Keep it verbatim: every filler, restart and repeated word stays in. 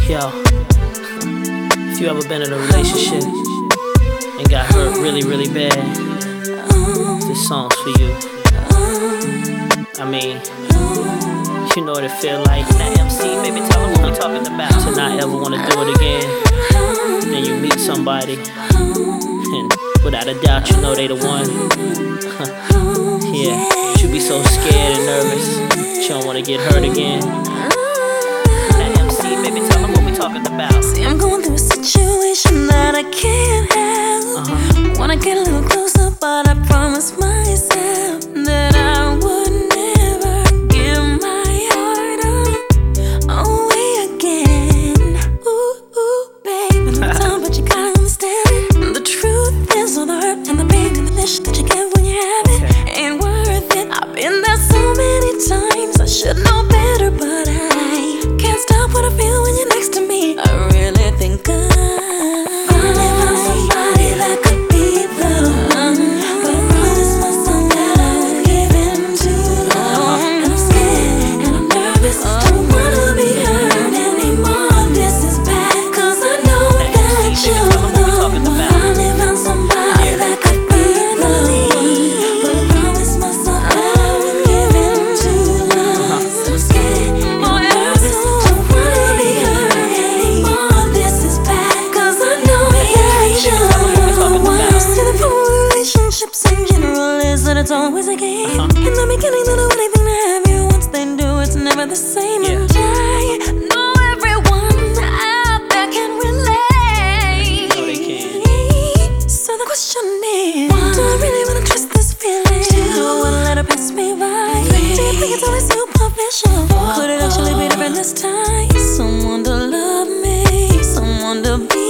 Yo, if you ever been in a relationship and got hurt really, really bad, this song's for you. I mean, you know what it feel like. That M C, maybe tell them what we talking about. To not ever wanna do it again. Then you meet somebody, and without a doubt, you know they the one. Yeah, but you be so scared and nervous, you don't wanna get hurt again. That M C, maybe tell them what we talking about. See, I'm going through a situation that I can't help. uh-huh. Wanna get a little closer, but I promised myself that I would never give my heart up away again. Ooh, ooh, baby, no time, but you gotta understand. The truth is all the hurt and the pain and the dish that you get when you have it okay. Ain't worth it. I've been there so many times, I should know better, but I can't stop what I feel when you're next to me. I really think I finally found somebody that could be the one, but I promised myself that I would give in too long. And I'm scared and I'm nervous, don't wanna be hurt anymore. This is bad, cause I know that you're the one. Finally found somebody that could be the one, but I promised myself that I would give in too long. So I'm scared and I'm nervous, don't wanna be hurt anymore. This is bad, cause I know that you're the one. See, the problem with relationships in general is that it's always a game. In the beginning, they'll do anything to have you. Once they do, it's never the same. Yeah. And I know everyone out there can relate. No, they can't. So the question is, do I really wanna trust this feeling? Do I wanna let it pass me by? Do you think it's always superficial? Could it actually be different this time? Someone to love me, someone to be